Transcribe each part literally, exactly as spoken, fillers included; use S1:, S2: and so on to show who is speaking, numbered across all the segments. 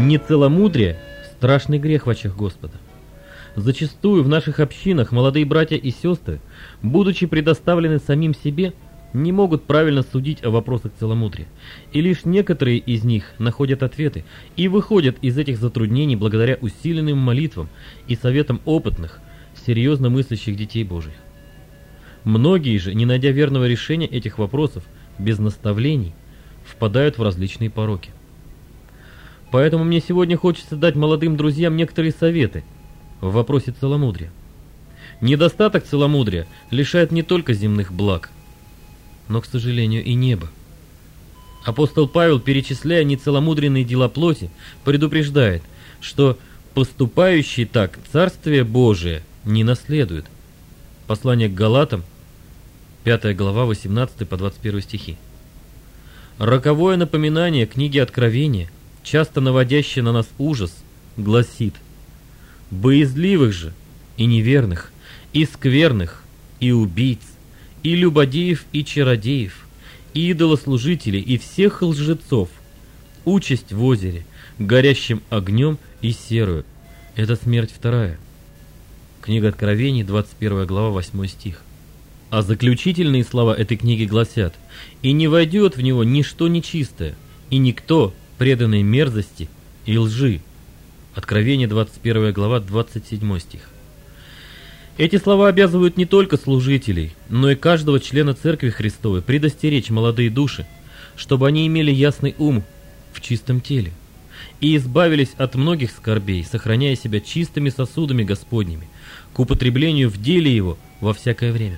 S1: Нецеломудрие – страшный грех в очах Господа. Зачастую в наших общинах молодые братья и сестры, будучи предоставлены самим себе, не могут правильно судить о вопросах целомудрия, и лишь некоторые из них находят ответы и выходят из этих затруднений благодаря усиленным молитвам и советам опытных, серьезно мыслящих детей Божьих. Многие же, не найдя верного решения этих вопросов, без наставлений, впадают в различные пороки. Поэтому мне сегодня хочется дать молодым друзьям некоторые советы в вопросе целомудрия. Недостаток целомудрия лишает не только земных благ, но, к сожалению, и неба. Апостол Павел, перечисляя нецеломудренные дела плоти, предупреждает, что поступающий так Царствие Божие не наследует. Послание к Галатам, пятая глава, восемнадцатый по двадцать первый стихи. Роковое напоминание книги Откровения, часто наводящее на нас ужас, гласит: «Боязливых же и неверных, и скверных, и убийц, и любодеев, и чародеев, и идолослужителей, и всех лжецов, участь в озере, горящим огнем и серою». Это смерть вторая. Книга Откровений, двадцать первая глава, восьмой стих. А заключительные слова этой книги гласят: «И не войдет в него ничто нечистое, и никто, преданный мерзости и лжи». Откровение, двадцать первая глава, двадцать седьмой стих. Эти слова обязывают не только служителей, но и каждого члена Церкви Христовой предостеречь молодые души, чтобы они имели ясный ум в чистом теле и избавились от многих скорбей, сохраняя себя чистыми сосудами Господними, к употреблению в деле Его во всякое время.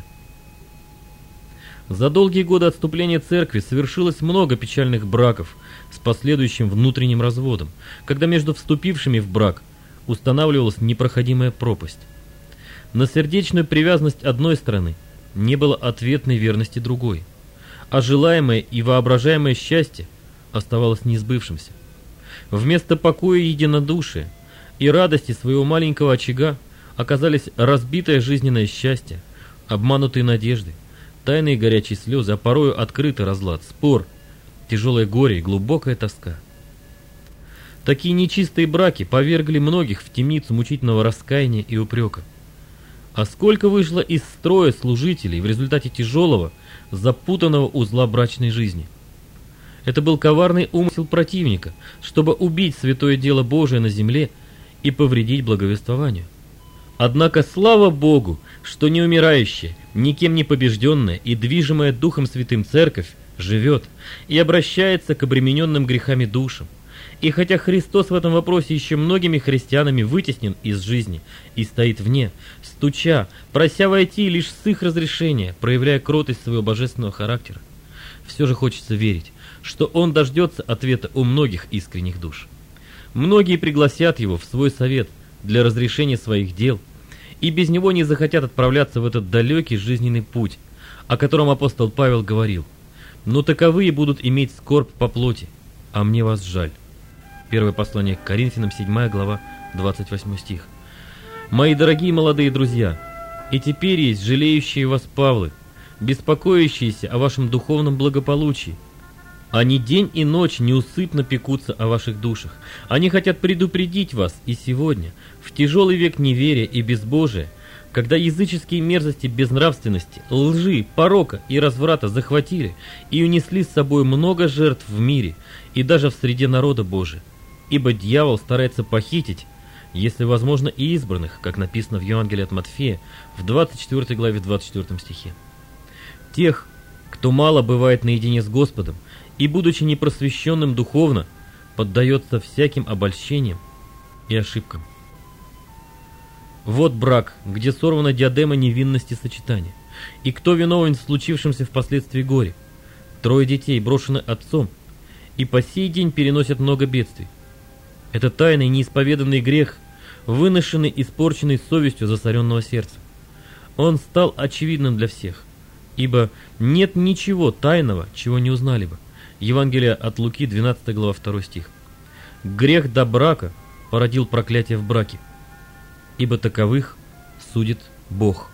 S1: За долгие годы отступления Церкви совершилось много печальных браков с последующим внутренним разводом, когда между вступившими в брак устанавливалась непроходимая пропасть. На сердечную привязанность одной стороны не было ответной верности другой, а желаемое и воображаемое счастье оставалось несбывшимся. Вместо покоя и единодушия и радости своего маленького очага оказались разбитое жизненное счастье, обманутые надежды, тайные горячие слезы, а порою открытый разлад, спор, тяжелое горе и глубокая тоска. Такие нечистые браки повергли многих в темницу мучительного раскаяния и упрека. А сколько вышло из строя служителей в результате тяжелого, запутанного узла брачной жизни. Это был коварный умысел противника, чтобы убить святое дело Божие на земле и повредить благовествованию. Однако слава Богу, что неумирающая, никем не побежденная и движимая Духом Святым Церковь живет и обращается к обремененным грехами душам. И хотя Христос в этом вопросе еще многими христианами вытеснен из жизни и стоит вне, стуча, прося войти лишь с их разрешения, проявляя кротость своего божественного характера, все же хочется верить, что Он дождется ответа у многих искренних душ. Многие пригласят Его в свой совет для разрешения своих дел, и без Него не захотят отправляться в этот далекий жизненный путь, о котором апостол Павел говорил: «Но таковые будут иметь скорбь по плоти, а мне вас жаль». Первое послание к Коринфянам, седьмая глава, двадцать восьмой стих. Мои дорогие молодые друзья, и теперь есть жалеющие вас Павлы, беспокоящиеся о вашем духовном благополучии. Они день и ночь неусыпно пекутся о ваших душах. Они хотят предупредить вас и сегодня, в тяжелый век неверия и безбожия, когда языческие мерзости безнравственности, лжи, порока и разврата захватили и унесли с собой много жертв в мире и даже в среде народа Божия. Ибо дьявол старается похитить, если возможно, и избранных, как написано в Евангелии от Матфея в двадцать четвёртой главе двадцать четвёртом стихе. Тех, кто мало бывает наедине с Господом и, будучи непросвещенным духовно, поддается всяким обольщениям и ошибкам. Вот брак, где сорвана диадема невинности сочетания. И кто виновен в случившемся впоследствии горе? Трое детей брошены отцом и по сей день переносят много бедствий. Это тайный неисповеданный грех, выношенный испорченной совестью засоренного сердца. Он стал очевидным для всех, ибо нет ничего тайного, чего не узнали бы. Евангелие от Луки, двенадцатая глава, второй стих. Грех до брака породил проклятие в браке, ибо таковых судит Бог.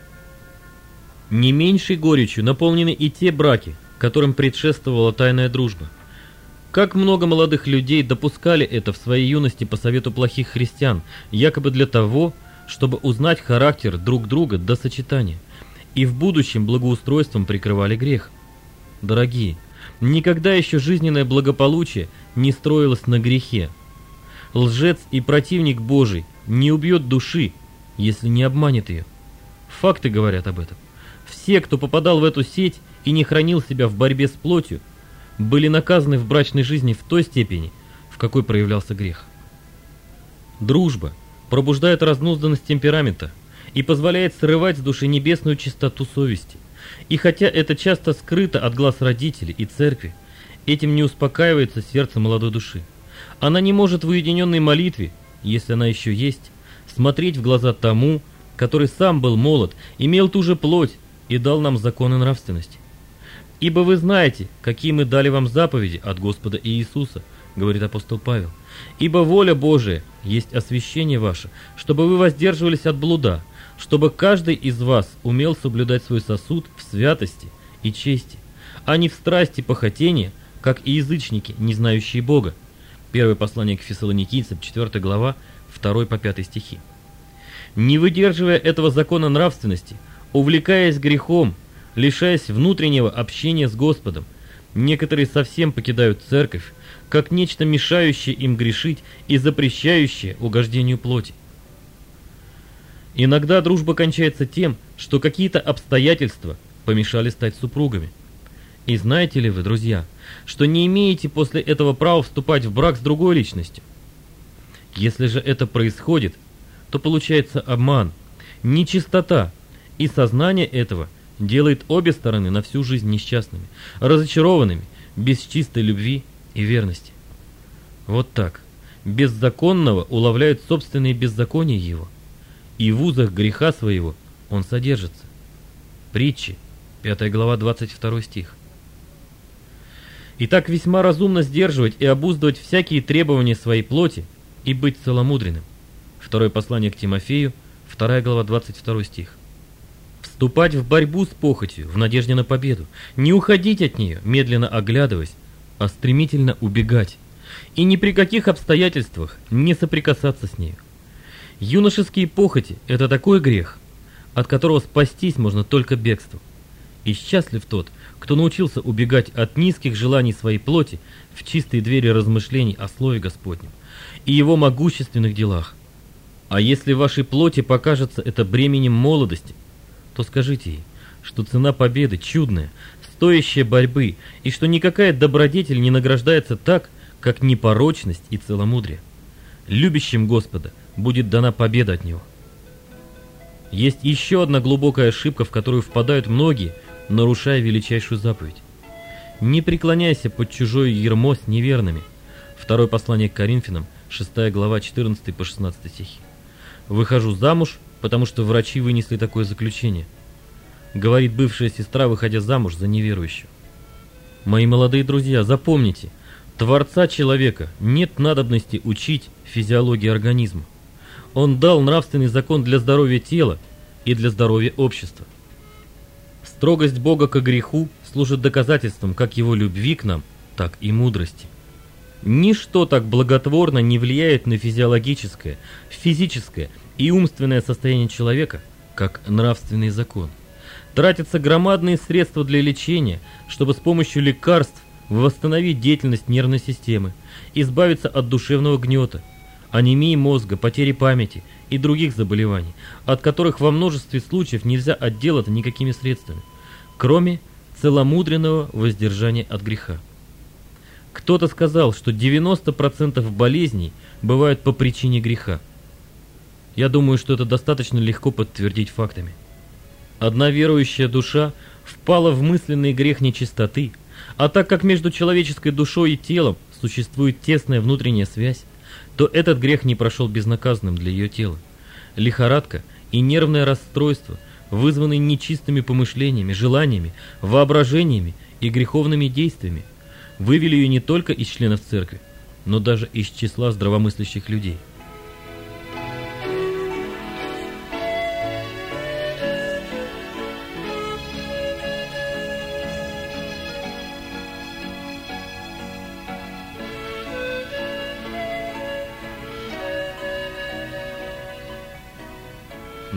S1: Не меньшей горечью наполнены и те браки, которым предшествовала тайная дружба. Как много молодых людей допускали это в своей юности по совету плохих христиан, якобы для того, чтобы узнать характер друг друга до сочетания, и в будущем благоустройством прикрывали грех. Дорогие, никогда еще жизненное благополучие не строилось на грехе. Лжец и противник Божий не убьет души, если не обманет ее. Факты говорят об этом. Все, кто попадал в эту сеть и не хранил себя в борьбе с плотью, были наказаны в брачной жизни в той степени, в какой проявлялся грех. Дружба пробуждает разнузданность темперамента и позволяет срывать с души небесную чистоту совести. И хотя это часто скрыто от глаз родителей и церкви, этим не успокаивается сердце молодой души. Она не может в уединенной молитве, если она еще есть, смотреть в глаза тому, который сам был молод, имел ту же плоть и дал нам законы нравственности. «Ибо вы знаете, какие мы дали вам заповеди от Господа Иисуса», говорит апостол Павел. «Ибо воля Божия есть освящение ваше, чтобы вы воздерживались от блуда, чтобы каждый из вас умел соблюдать свой сосуд в святости и чести, а не в страсти похотения, как и язычники, не знающие Бога». Первое послание к Фессалоникийцам, четвёртая глава, второй по пятый стихи. Не выдерживая этого закона нравственности, увлекаясь грехом, лишаясь внутреннего общения с Господом, некоторые совсем покидают церковь, как нечто мешающее им грешить и запрещающее угождению плоти. Иногда дружба кончается тем, что какие-то обстоятельства помешали стать супругами. И знаете ли вы, друзья, что не имеете после этого права вступать в брак с другой личностью? Если же это происходит, то получается обман, нечистота, и сознание этого делает обе стороны на всю жизнь несчастными, разочарованными, без чистой любви и верности. Вот так. Беззаконного уловляют собственные беззакония его, и в узах греха своего он содержится. Притчи, пятая глава, двадцать второй стих. Итак, весьма разумно сдерживать и обуздывать всякие требования своей плоти и быть целомудренным. Второе послание к Тимофею, вторая глава, двадцать второй стих. Вступать в борьбу с похотью в надежде на победу, не уходить от нее, медленно оглядываясь, а стремительно убегать, и ни при каких обстоятельствах не соприкасаться с нею. Юношеские похоти – это такой грех, от которого спастись можно только бегством. И счастлив тот, кто научился убегать от низких желаний своей плоти в чистые двери размышлений о Слове Господнем и Его могущественных делах. А если вашей плоти покажется это бременем молодости, то скажите ей, что цена победы чудная, стоящая борьбы, и что никакая добродетель не награждается так, как непорочность и целомудрие. Любящим Господа будет дана победа от Него. Есть еще одна глубокая ошибка, в которую впадают многие, нарушая величайшую заповедь. Не преклоняйся под чужое ярмо с неверными. Второе послание к Коринфянам, шестая глава, четырнадцатый по шестнадцатый стихи. Выхожу замуж, потому что врачи вынесли такое заключение, говорит бывшая сестра, выходя замуж за неверующего. Мои молодые друзья, запомните, Творца человека нет надобности учить физиологии организма. Он дал нравственный закон для здоровья тела и для здоровья общества. Строгость Бога к греху служит доказательством как Его любви к нам, так и мудрости. Ничто так благотворно не влияет на физиологическое, физическое и умственное состояние человека, как нравственный закон. Тратятся громадные средства для лечения, чтобы с помощью лекарств восстановить деятельность нервной системы, избавиться от душевного гнета, анемии мозга, потери памяти и других заболеваний, от которых во множестве случаев нельзя отделаться никакими средствами, кроме целомудренного воздержания от греха. Кто-то сказал, что девяносто процентов болезней бывают по причине греха. Я думаю, что это достаточно легко подтвердить фактами. Одна верующая душа впала в мысленный грех нечистоты, а так как между человеческой душой и телом существует тесная внутренняя связь, то этот грех не прошел безнаказанным для ее тела. Лихорадка и нервное расстройство, вызванные нечистыми помышлениями, желаниями, воображениями и греховными действиями, вывели ее не только из членов церкви, но даже из числа здравомыслящих людей.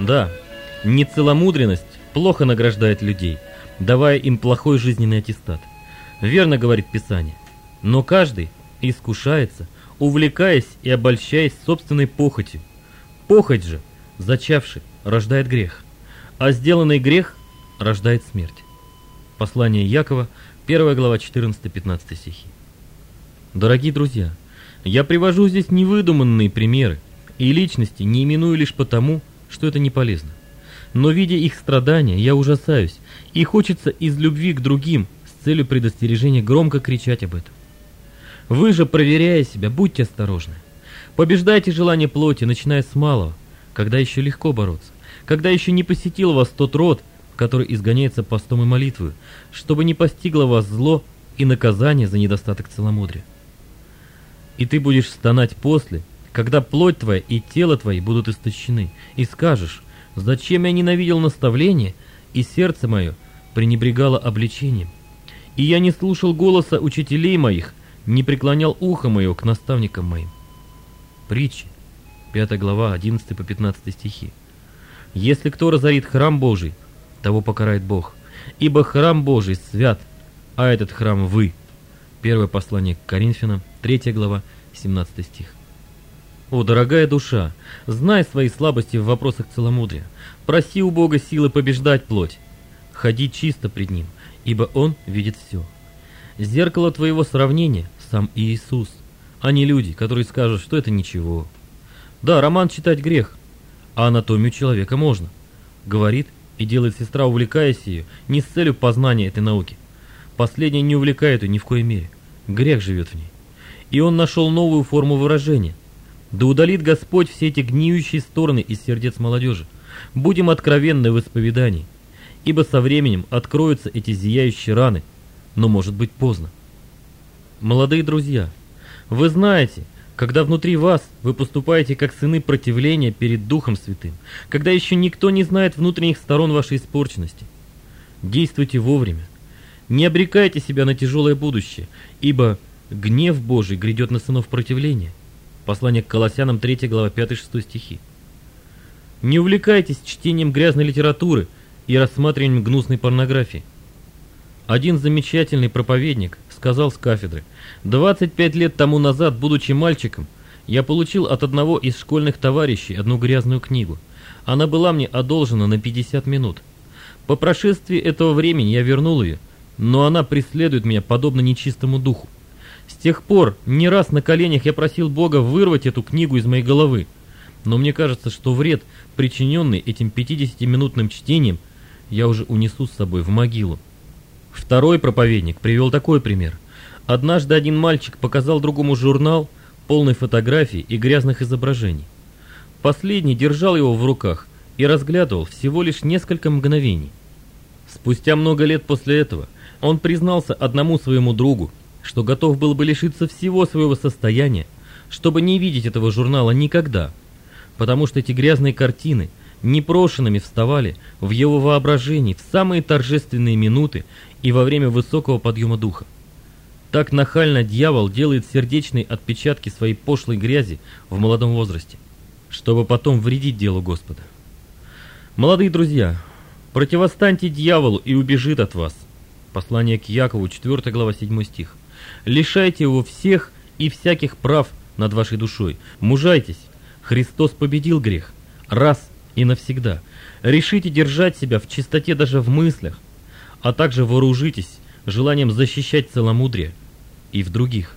S1: Да, нецеломудренность плохо награждает людей, давая им плохой жизненный аттестат. Верно говорит Писание. Но каждый искушается, увлекаясь и обольщаясь собственной похотью. Похоть же, зачавший, рождает грех, а сделанный грех рождает смерть. Послание Якова, первая глава, четырнадцатый-пятнадцатый стихи. Дорогие друзья, я привожу здесь невыдуманные примеры и личности не именую лишь потому, что это не полезно. Но, видя их страдания, я ужасаюсь, и хочется из любви к другим с целью предостережения громко кричать об этом. Вы же, проверяя себя, будьте осторожны. Побеждайте желание плоти, начиная с малого, когда еще легко бороться, когда еще не посетил вас тот род, который изгоняется постом и молитвою, чтобы не постигло вас зло и наказание за недостаток целомудрия. И ты будешь стонать после, когда плоть твоя и тело твои будут истощены, и скажешь: зачем я ненавидел наставление, и сердце мое пренебрегало обличением, и я не слушал голоса учителей моих, не преклонял ухо мое к наставникам моим. Притчи, пятая глава, одиннадцатый по пятнадцатый стихи. Если кто разорит храм Божий, того покарает Бог, ибо храм Божий свят, а этот храм вы. Первое послание к Коринфянам, третья глава, семнадцатый стих. О, дорогая душа, знай свои слабости в вопросах целомудрия, проси у Бога силы побеждать плоть, ходи чисто пред Ним, ибо Он видит все. Зеркало твоего сравнения сам Иисус, а не люди, которые скажут, что это ничего. Да, роман читать грех, а анатомию человека можно, говорит и делает сестра, увлекаясь ее, не с целью познания этой науки. Последняя не увлекает ее ни в коей мере. Грех живет в ней. И он нашел новую форму выражения. Да удалит Господь все эти гниющие стороны из сердец молодежи. Будем откровенны в исповедании, ибо со временем откроются эти зияющие раны, но может быть поздно. Молодые друзья, вы знаете, когда внутри вас вы поступаете как сыны противления перед Духом Святым, когда еще никто не знает внутренних сторон вашей испорченности. Действуйте вовремя. Не обрекайте себя на тяжелое будущее, ибо гнев Божий грядет на сынов противления. Послание к Колоссянам, третья глава, пятый-шестой стихи. Не увлекайтесь чтением грязной литературы и рассматриванием гнусной порнографии. Один замечательный проповедник сказал с кафедры: двадцать пять лет тому назад, будучи мальчиком, я получил от одного из школьных товарищей одну грязную книгу. Она была мне одолжена на пятьдесят минут. По прошествии этого времени я вернул ее, но она преследует меня подобно нечистому духу. С тех пор не раз на коленях я просил Бога вырвать эту книгу из моей головы, но мне кажется, что вред, причиненный этим пятидесятиминутным чтением, я уже унесу с собой в могилу. Второй проповедник привел такой пример. Однажды один мальчик показал другому журнал, полный фотографий и грязных изображений. Последний держал его в руках и разглядывал всего лишь несколько мгновений. Спустя много лет после этого он признался одному своему другу, что готов был бы лишиться всего своего состояния, чтобы не видеть этого журнала никогда, потому что эти грязные картины непрошенными вставали в его воображении в самые торжественные минуты и во время высокого подъема духа. Так нахально дьявол делает сердечные отпечатки своей пошлой грязи в молодом возрасте, чтобы потом вредить делу Господа. Молодые друзья, противостаньте дьяволу, и убежит от вас. Послание к Якову, четвёртая глава, седьмой стих. Лишайте его всех и всяких прав над вашей душой. Мужайтесь. Христос победил грех раз и навсегда. Решите держать себя в чистоте даже в мыслях, а также вооружитесь желанием защищать целомудрие и в других.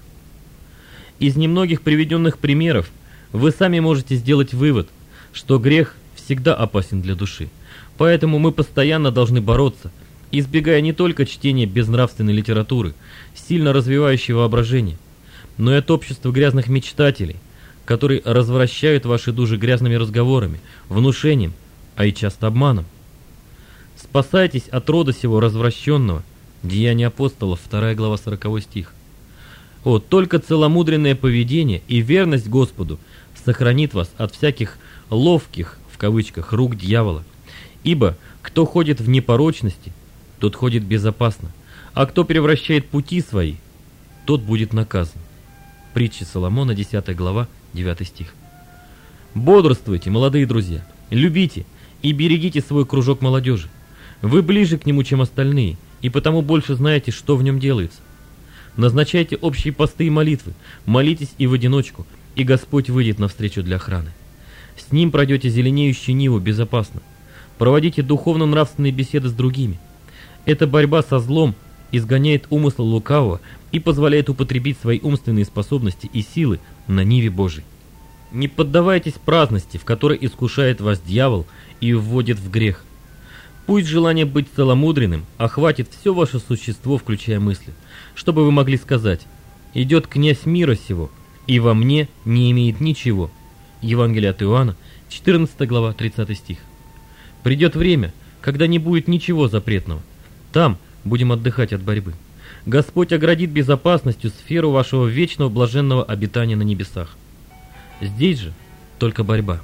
S1: Из немногих приведенных примеров вы сами можете сделать вывод, что грех всегда опасен для души. Поэтому мы постоянно должны бороться, избегая не только чтения безнравственной литературы, сильно развивающей воображение, но и от общества грязных мечтателей, которые развращают ваши души грязными разговорами, внушением, а и часто обманом. Спасайтесь от рода сего развращенного. Деяния апостолов, вторая глава, сороковой стих. О, только целомудренное поведение и верность Господу сохранит вас от всяких «ловких» в кавычках рук дьявола. Ибо кто ходит в непорочности, тот ходит безопасно, а кто превращает пути свои, тот будет наказан. Притчи Соломона, десятая глава, девятый стих. Бодрствуйте, молодые друзья, любите и берегите свой кружок молодежи. Вы ближе к нему, чем остальные, и потому больше знаете, что в нем делается. Назначайте общие посты и молитвы, молитесь и в одиночку, и Господь выйдет навстречу для охраны. С Ним пройдете зеленеющую ниву безопасно. Проводите духовно-нравственные беседы с другими. Эта борьба со злом изгоняет умысл лукавого и позволяет употребить свои умственные способности и силы на ниве Божией. Не поддавайтесь праздности, в которой искушает вас дьявол и вводит в грех. Пусть желание быть целомудренным охватит все ваше существо, включая мысли, чтобы вы могли сказать: «Идет князь мира сего, и во мне не имеет ничего». Евангелие от Иоанна, четырнадцатая глава, тридцатый стих. Придет время, когда не будет ничего запретного. Там будем отдыхать от борьбы. Господь оградит безопасностью сферу вашего вечного блаженного обитания на небесах. Здесь же только борьба.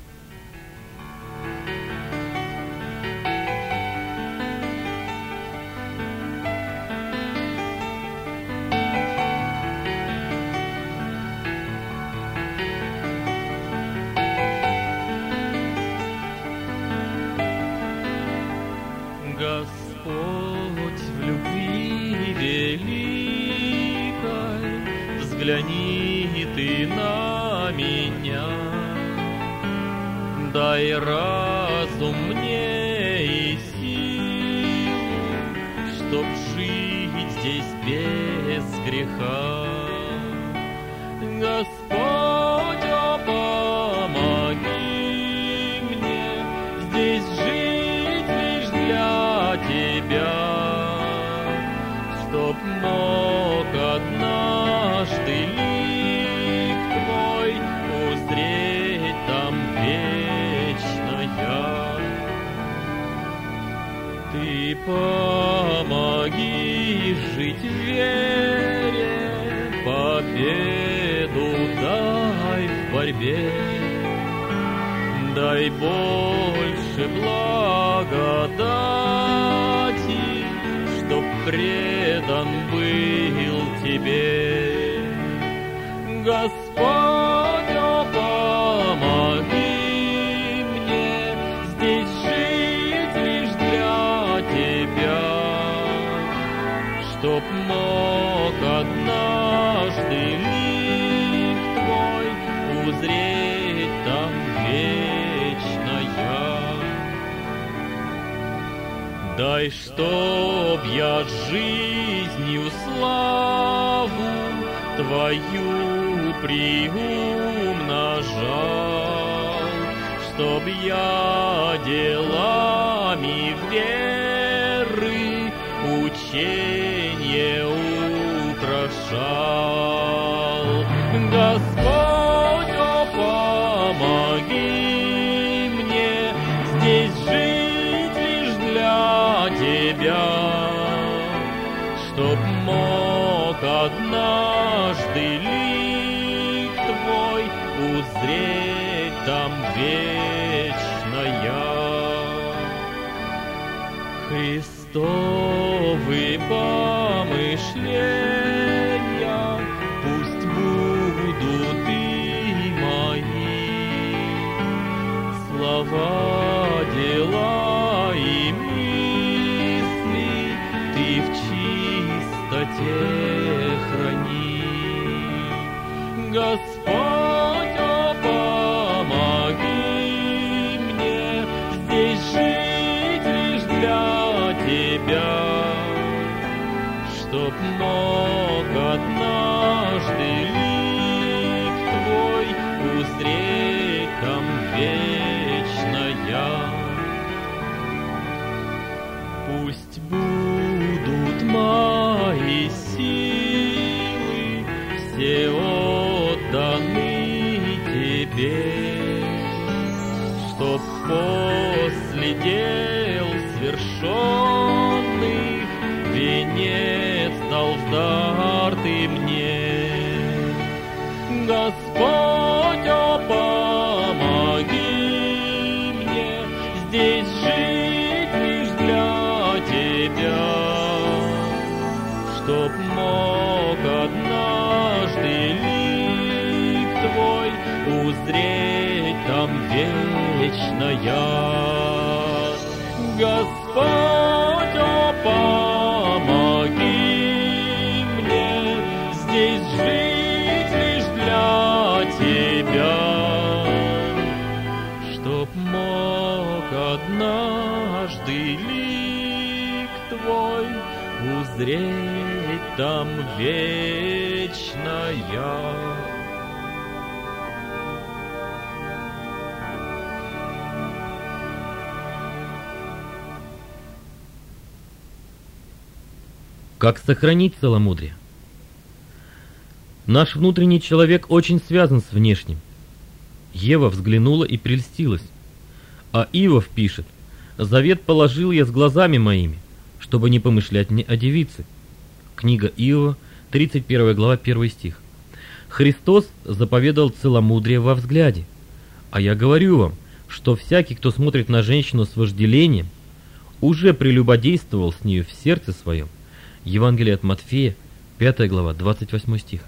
S2: Господь в любви великой, взгляни ты на меня, дай разум мне и силу, чтоб жить здесь без греха. Господь, о, помоги мне здесь жить лишь для Тебя, чтоб мог однажды лик Твой узреть там вечно я. Ты помоги жить в вере, победу дай в борьбе, дай больше благодати, чтоб предан был Тебе. Господь, о, помоги мне здесь жить лишь для Тебя, чтоб мог однажды лик Твой узреть там вечно я. Дай, чтоб я жизнью славу Твою приумножал, чтоб я делами веры ученье украшал. Господь, о, помоги мне здесь жить лишь для Тебя, чтоб мог однажды лик Твой узреть там вечно я. Христовы помышления пусть будут и мои, слова, дела и мысли Ты в чистоте храни. Господь, о, помоги мне здесь жить лишь для Тебя, чтоб мог однажды лик Твой узреть там вечно я. Пусть будут мои силы все отданы Тебе, чтоб после дел свершенных венец дал в дар Ты мне. Господь, о, помоги мне здесь жить лишь для Тебя, чтоб мог однажды лик Твой узреть там вечно я. Господь, о, помоги мне здесь жить лишь для Тебя, чтоб мог однажды лик Твой узреть там вечно я.
S1: Как сохранить целомудрие? Наш внутренний человек очень связан с внешним. Ева взглянула и прельстилась. А Иов пишет: «Завет положил я с глазами моими, чтобы не помышлять мне о девице». Книга Иова, тридцать первая глава, первый стих. Христос заповедал целомудрие во взгляде. А я говорю вам, что всякий, кто смотрит на женщину с вожделением, уже прелюбодействовал с нею в сердце своем. Евангелие от Матфея, пятая глава, двадцать восьмой стих.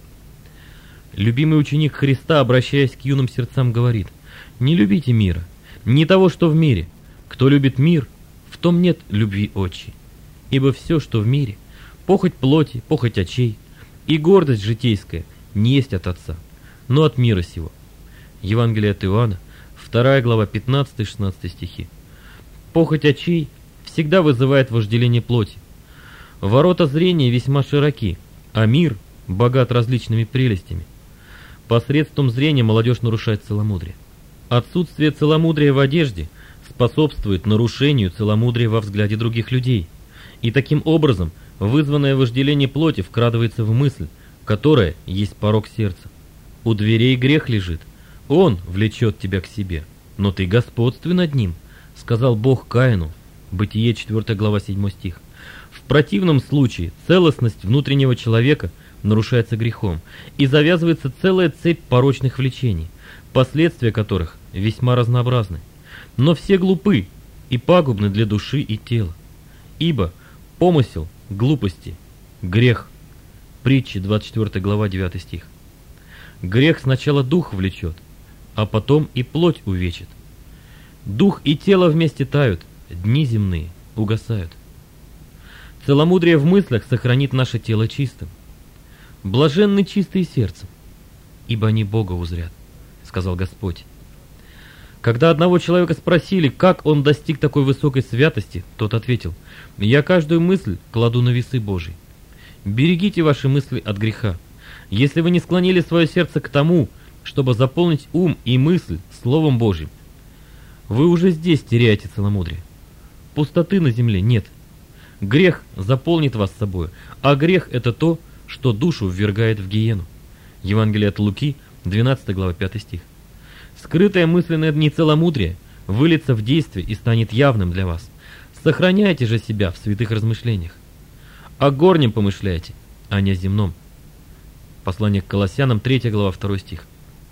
S1: Любимый ученик Христа, обращаясь к юным сердцам, говорит: «Не любите мира, не того, что в мире. Кто любит мир, в том нет любви отчей. Ибо все, что в мире, похоть плоти, похоть очей и гордость житейская, не есть от Отца, но от мира сего». Евангелие от Иоанна, вторая глава, пятнадцатый-шестнадцатый стихи. Похоть очей всегда вызывает вожделение плоти. Ворота зрения весьма широки, а мир богат различными прелестями. Посредством зрения молодежь нарушает целомудрие. Отсутствие целомудрия в одежде способствует нарушению целомудрия во взгляде других людей. И таким образом вызванное вожделение плоти вкрадывается в мысль, которая есть порок сердца. У дверей грех лежит, он влечет тебя к себе, но ты господствуй над ним, сказал Бог Каину. Бытие, четвёртая глава, седьмой стих. В противном случае целостность внутреннего человека нарушается грехом, и завязывается целая цепь порочных влечений, последствия которых весьма разнообразны. Но все глупы и пагубны для души и тела. Ибо помысел глупости – грех. Притчи, двадцать четвёртая глава, девятый стих. Грех сначала дух влечет, а потом и плоть увечит. Дух и тело вместе тают, дни земные угасают. Целомудрие в мыслях сохранит наше тело чистым. Блаженны чистые сердцем, ибо они Бога узрят, сказал Господь. Когда одного человека спросили, как он достиг такой высокой святости, тот ответил: «Я каждую мысль кладу на весы Божьи». Берегите ваши мысли от греха. Если вы не склонили свое сердце к тому, чтобы заполнить ум и мысль Словом Божьим, вы уже здесь теряете целомудрие. Пустоты на земле нет. Грех заполнит вас собой, а грех – это то, что душу ввергает в гиену. Евангелие от Луки, двенадцатая глава, пятый стих. Скрытое мысленное нецеломудрие выльется в действие и станет явным для вас. Сохраняйте же себя в святых размышлениях. О горнем помышляйте, а не о земном. Послание к Колоссянам, третья глава, второй стих.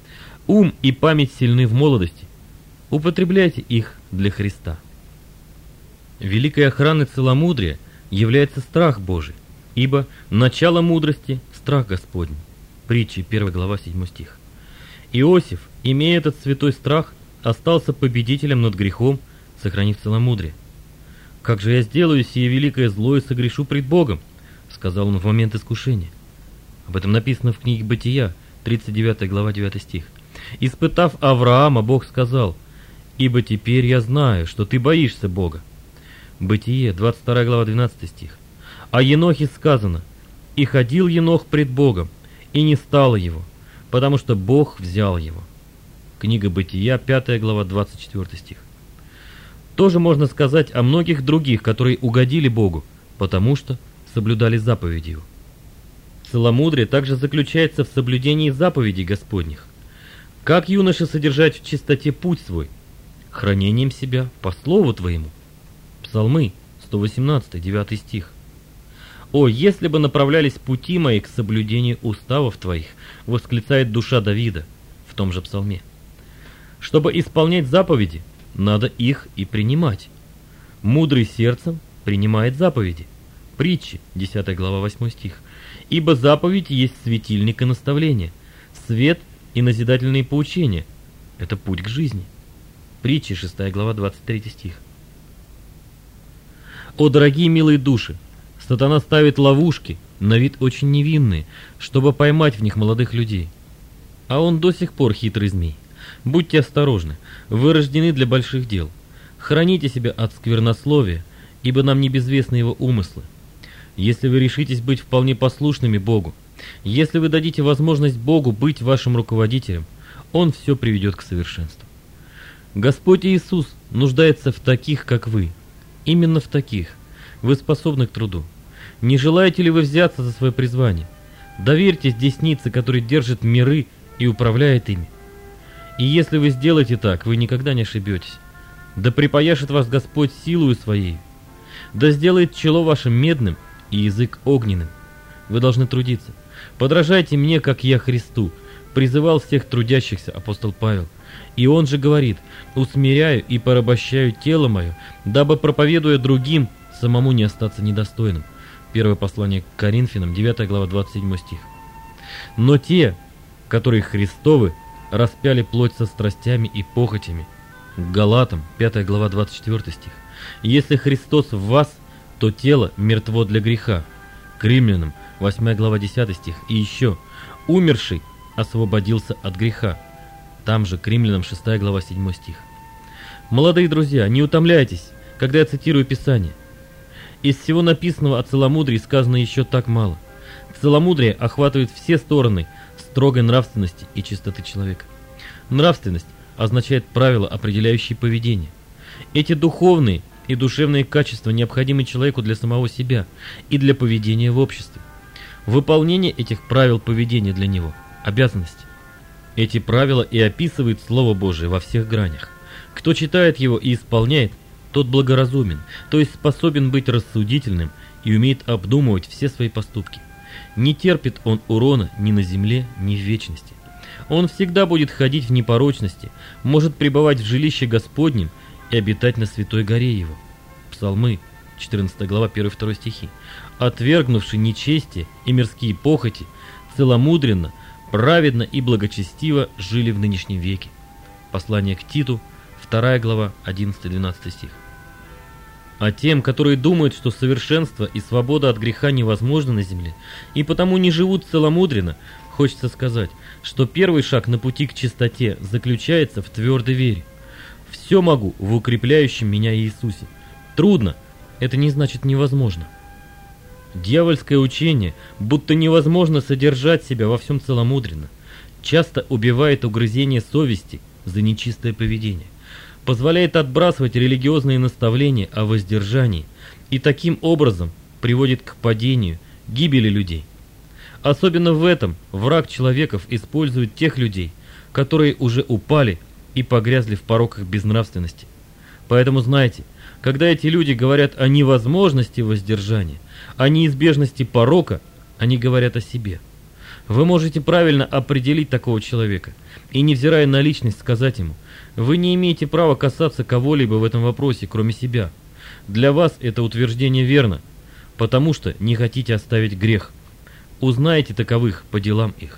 S1: Ум и память сильны в молодости. Употребляйте их для Христа. Великой охраной целомудрия является страх Божий, ибо начало мудрости – страх Господний. Притчи, первая глава, седьмой стих. Иосиф, имея этот святой страх, остался победителем над грехом, сохранив целомудрие. «Как же я сделаю сие великое зло и согрешу пред Богом?» — сказал он в момент искушения. Об этом написано в книге Бытия, тридцать девятая глава, девятый стих. «Испытав Авраама, Бог сказал: ибо теперь я знаю, что ты боишься Бога». Бытие, двадцать вторая глава, двенадцатый стих. О Енохе сказано: «И ходил Енох пред Богом, и не стало его, потому что Бог взял его». Книга Бытия, пятая глава, двадцать четвёртый стих. Тоже можно сказать о многих других, которые угодили Богу, потому что соблюдали заповеди Его. Целомудрие также заключается в соблюдении заповедей Господних. Как юноше содержать в чистоте путь свой? Хранением себя по слову Твоему. Псалмы, сто восемнадцатый, девятый стих. «О, если бы направлялись пути мои к соблюдению уставов Твоих», восклицает душа Давида в том же псалме. Чтобы исполнять заповеди, надо их и принимать. Мудрый сердцем принимает заповеди. Притчи, десятая глава, восьмой стих. «Ибо заповедь есть светильник и наставление, свет и назидательные поучения. Это путь к жизни». Притчи, шестая глава, двадцать третий стих. О, дорогие милые души! Сатана ставит ловушки, на вид очень невинные, чтобы поймать в них молодых людей. А он до сих пор хитрый змей. Будьте осторожны, вы рождены для больших дел. Храните себя от сквернословия, ибо нам не безвестны его умыслы. Если вы решитесь быть вполне послушными Богу, если вы дадите возможность Богу быть вашим руководителем, Он все приведет к совершенству. Господь Иисус нуждается в таких, как вы. Именно в таких. Вы способны к труду. Не желаете ли вы взяться за свое призвание? Доверьтесь деснице, которая держит миры и управляет ими. И если вы сделаете так, вы никогда не ошибетесь. Да припояшет вас Господь силою своей. Да сделает чело вашим медным и язык огненным. Вы должны трудиться. Подражайте мне, как я Христу, призывал всех трудящихся апостол Павел. И он же говорит: усмиряю и порабощаю тело мое, дабы, проповедуя другим, самому не остаться недостойным. Первое послание к Коринфянам, девятая глава, двадцать седьмой стих. Но те, которые Христовы, распяли плоть со страстями и похотями. К Галатам, пятая глава, двадцать четвёртый стих. Если Христос в вас, то тело мертво для греха. К Римлянам, восьмая глава, десятый стих. И еще: умерший освободился от греха. Там же к Римлянам, шестая глава, седьмой стих. Молодые друзья, не утомляйтесь, когда я цитирую Писание. Из всего написанного о целомудрии сказано еще так мало. Целомудрие охватывает все стороны строгой нравственности и чистоты человека. Нравственность означает правила, определяющие поведение. Эти духовные и душевные качества необходимы человеку для самого себя и для поведения в обществе. Выполнение этих правил поведения для него – обязанность. Эти правила и описывает Слово Божие во всех гранях. Кто читает его и исполняет, тот благоразумен, то есть способен быть рассудительным и умеет обдумывать все свои поступки. Не терпит он урона ни на земле, ни в вечности. Он всегда будет ходить в непорочности, может пребывать в жилище Господнем и обитать на святой горе его. Псалмы, четырнадцатая глава, первый-второй стихи. Отвергнувши нечестие и мирские похоти, целомудренно, праведно и благочестиво жили в нынешнем веке. Послание к Титу, вторая глава, одиннадцатый-двенадцатый стих. А тем, которые думают, что совершенство и свобода от греха невозможны на земле, и потому не живут целомудренно, хочется сказать, что первый шаг на пути к чистоте заключается в твердой вере. Все могу в укрепляющем меня Иисусе. Трудно, это не значит невозможно. Дьявольское учение, будто невозможно содержать себя во всем целомудренно, часто убивает угрызение совести за нечистое поведение, позволяет отбрасывать религиозные наставления о воздержании и таким образом приводит к падению, гибели людей. Особенно в этом враг человеков использует тех людей, которые уже упали и погрязли в пороках безнравственности. Поэтому знайте, когда эти люди говорят о невозможности воздержания, о неизбежности порока, они говорят о себе. Вы можете правильно определить такого человека и, невзирая на личность, сказать ему: вы не имеете права касаться кого-либо в этом вопросе, кроме себя. Для вас это утверждение верно, потому что не хотите оставить грех. Узнаете таковых по делам их.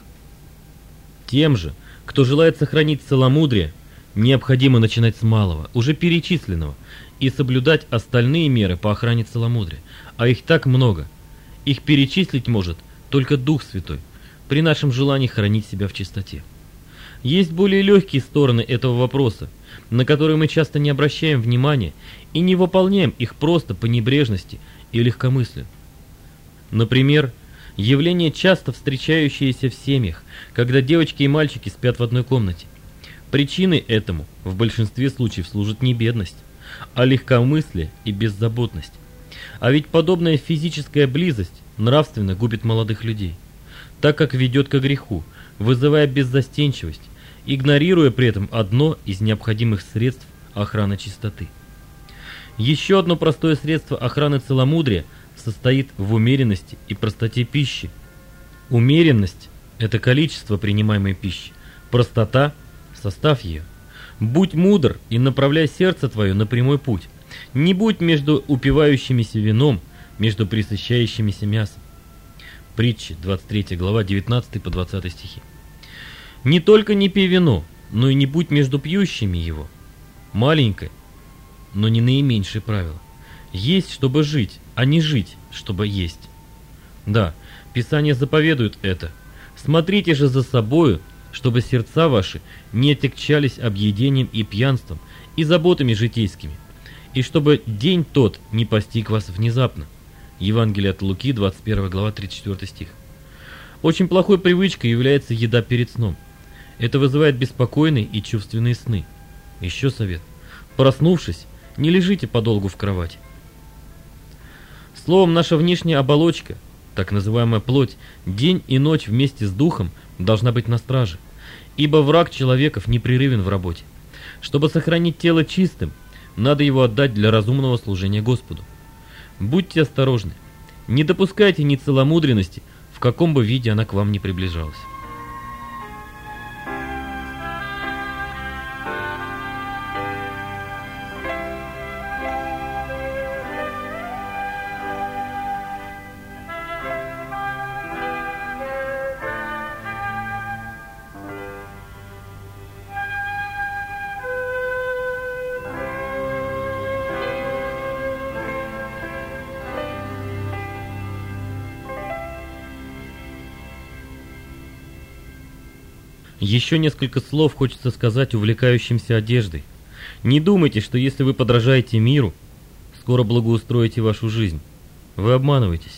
S1: Тем же, кто желает сохранить целомудрие, необходимо начинать с малого, уже перечисленного, и соблюдать остальные меры по охране целомудрия, а их так много. Их перечислить может только Дух Святой, при нашем желании хранить себя в чистоте. Есть более легкие стороны этого вопроса, на которые мы часто не обращаем внимания и не выполняем их просто по небрежности и легкомыслию. Например, явление, часто встречающееся в семьях, когда девочки и мальчики спят в одной комнате. Причиной этому в большинстве случаев служит не бедность, а легкомыслие и беззаботность. А ведь подобная физическая близость нравственно губит молодых людей, так как ведет ко греху, вызывая беззастенчивость, игнорируя при этом одно из необходимых средств охраны чистоты. Еще одно простое средство охраны целомудрия состоит в умеренности и простоте пищи. Умеренность – это количество принимаемой пищи, простота – состав ее. Будь мудр и направляй сердце твое на прямой путь. Не будь между упивающимися вином, между пресыщающимися мясом. Притчи, двадцать третья глава, девятнадцатый по двадцатый стихи. Не только не пей вино, но и не будь между пьющими его. Маленькое, но не наименьшее правило. Есть, чтобы жить, а не жить, чтобы есть. Да, Писание заповедует это. Смотрите же за собою, чтобы сердца ваши не отягчались объедением и пьянством, и заботами житейскими, и чтобы день тот не постиг вас внезапно. Евангелие от Луки, двадцать первая глава, тридцать четвёртый стих. Очень плохой привычкой является еда перед сном. Это вызывает беспокойные и чувственные сны. Еще совет. Проснувшись, не лежите подолгу в кровати. Словом, наша внешняя оболочка, так называемая плоть, день и ночь вместе с духом должна быть на страже, ибо враг человеков непрерывен в работе. Чтобы сохранить тело чистым, надо его отдать для разумного служения Господу. Будьте осторожны, не допускайте нецеломудренности, в каком бы виде она к вам ни приближалась. Еще несколько слов хочется сказать увлекающимся одеждой. Не думайте, что если вы подражаете миру, скоро благоустроите вашу жизнь. Вы обманываетесь.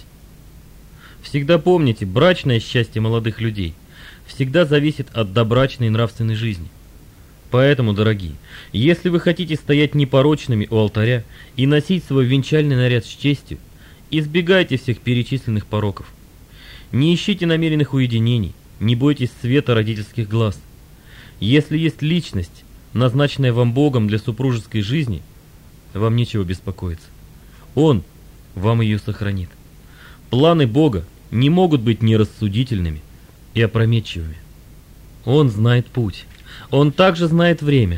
S1: Всегда помните, брачное счастье молодых людей всегда зависит от добрачной нравственной жизни. Поэтому, дорогие, если вы хотите стоять непорочными у алтаря и носить свой венчальный наряд с честью, избегайте всех перечисленных пороков. Не ищите намеренных уединений, не бойтесь света родительских глаз. Если есть личность, назначенная вам Богом для супружеской жизни, вам нечего беспокоиться. Он вам ее сохранит. Планы Бога не могут быть нерассудительными и опрометчивыми. Он знает путь, Он также знает время,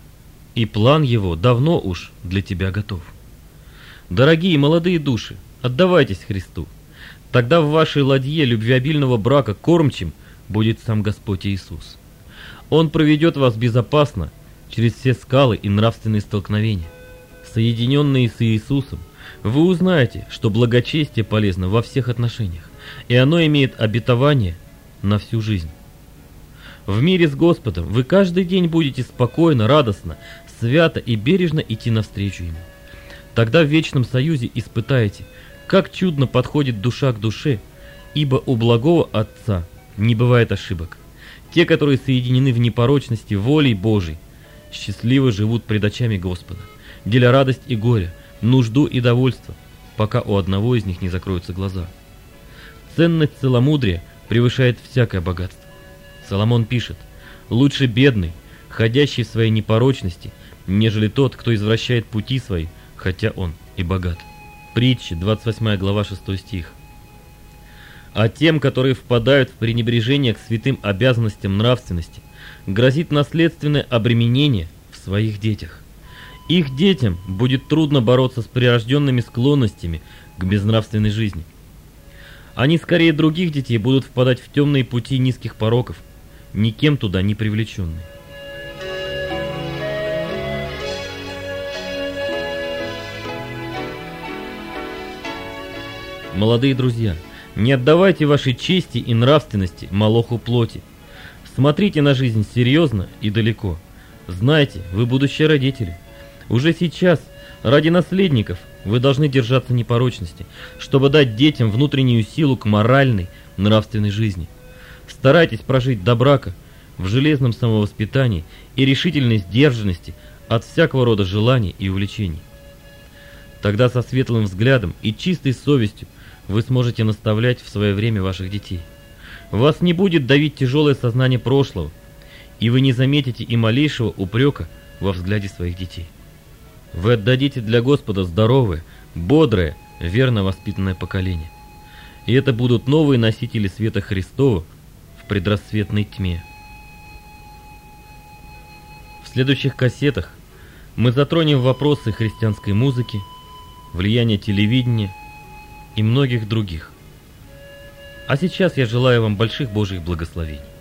S1: и план Его давно уж для тебя готов. Дорогие молодые души, отдавайтесь Христу. Тогда в вашей ладье любвеобильного брака кормчим будет сам Господь Иисус. Он проведет вас безопасно через все скалы и нравственные столкновения. Соединенные с Иисусом, вы узнаете, что благочестие полезно во всех отношениях, и оно имеет обетование на всю жизнь. В мире с Господом вы каждый день будете спокойно, радостно, свято и бережно идти навстречу Ему. Тогда в вечном союзе испытаете, как чудно подходит душа к душе, ибо у благого Отца не бывает ошибок. Те, которые соединены в непорочности волей Божией, счастливо живут пред очами Господа, деля радость и горе, нужду и довольство, пока у одного из них не закроются глаза. Ценность целомудрия превышает всякое богатство. Соломон пишет: «Лучше бедный, ходящий в своей непорочности, нежели тот, кто извращает пути свои, хотя он и богат». Притчи, двадцать восьмая глава, шестой стих. А тем, которые впадают в пренебрежение к святым обязанностям нравственности, грозит наследственное обременение в своих детях. Их детям будет трудно бороться с прирожденными склонностями к безнравственной жизни. Они скорее других детей будут впадать в темные пути низких пороков, никем туда не привлеченные. Молодые друзья, не отдавайте вашей чести и нравственности молоху плоти. Смотрите на жизнь серьезно и далеко. Знайте, вы будущие родители. Уже сейчас, ради наследников, вы должны держаться непорочности, чтобы дать детям внутреннюю силу к моральной, нравственной жизни. Старайтесь прожить до брака в железном самовоспитании и решительной сдержанности от всякого рода желаний и увлечений. Тогда со светлым взглядом и чистой совестью вы сможете наставлять в свое время ваших детей. Вас не будет давить тяжелое сознание прошлого, и вы не заметите и малейшего упрека во взгляде своих детей. Вы отдадите для Господа здоровое, бодрое, верно воспитанное поколение. И это будут новые носители света Христова в предрассветной тьме. В следующих кассетах мы затронем вопросы христианской музыки, влияния телевидения и многих других. А сейчас я желаю вам больших Божьих благословений.